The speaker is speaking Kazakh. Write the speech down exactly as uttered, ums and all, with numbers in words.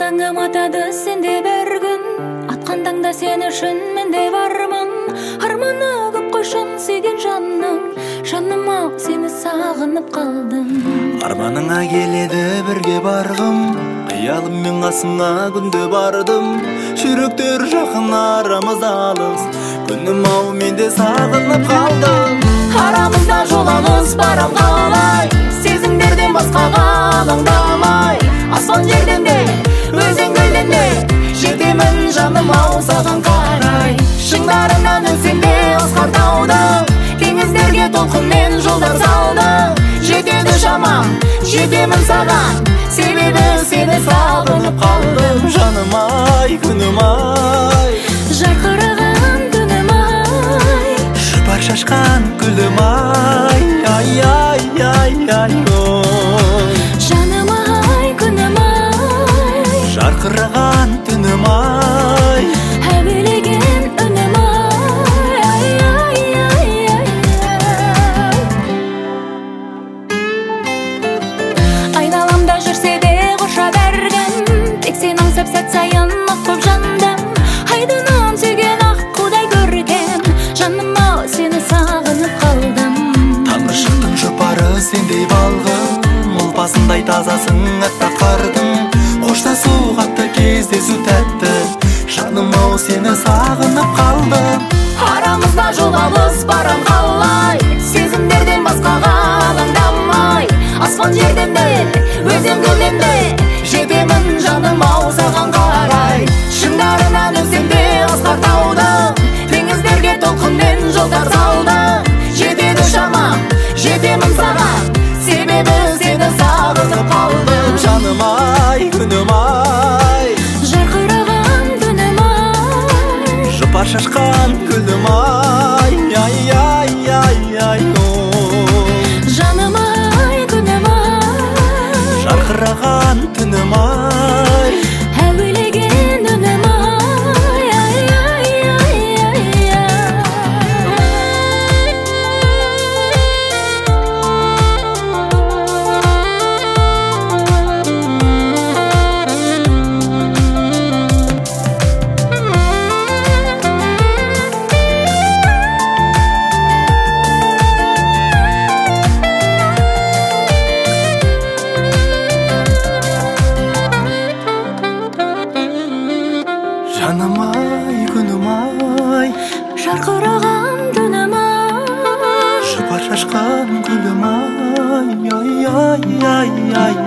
таңым атады сенде бір күн, атқан таңда сен үшін менде бармын. Арманы көп қойшын сүйген жаным, жаныма сені сағынып қалдым. Арманыңа келеді бірге барғым, қиялыммен қасыңа күнде бардым. Жүректер жақын, арамыз алыс, күнім ау менде сағынып қалдым. Арамызда жол алыс, барам қалай, сезімдерден басқаға алаңдамай. Аспан жерден де, өзен көлден де, жетемін жаным ау саған қарай. Шыңдарынан өтсем де асқар таудың, теңіздерге толқынмен жолдар салдың. Жетеді шамам, жетемін саған, себебі сені сағынып қалдым. Жаным ай, күнім ай, жарқыраған күнім ай, жұпар шашқан гүлім ай, ай, ай, ай, ай, ой. жаным ай, күнім ай, Жарқыраған түнім ай, әуелеген үнім ай, ай, ай, ай, ай. Айналамда жүрсе де қорша бәргін, тек сен аңсап сәт сайын ақ боп жандым. Айдынын сүйген ақ қудай көргем, жаным ау сені сағынып қалдым. таңғы шықтың жұпары сендей балғын, ұлпасындай тазасың әппақ қардың. Қоштасу қатты, кездесу тәтті, жаным ау сені сағынып қалдым. Арамызда жол алыс, барам қалай, сезімдерден басқаға алаңдамай. Аспан жерден де, өзен көлден де, жетемін жаным ау саған қарай. Шыңдарынан өтсем де асқар таудың, теңіздерге толқынмен жолдар салдың. Жетеді шамам, жетемін саған, себебі сені сағынып қалдым. Жаным ай, күнім ай, жарқыраған түнім ай, жұпар шашқан гүлім ай, ай, ай, ай, ай, ой. жаным ай, күнім ай, Жарқыраған түнім ай, әуелеген үнім ай, ай, ай, ай, ай, жаным ай, күнім ай, жарқыраған түнім ай, жұпар шашқан гүлім ай, ай, ай, ай, ай,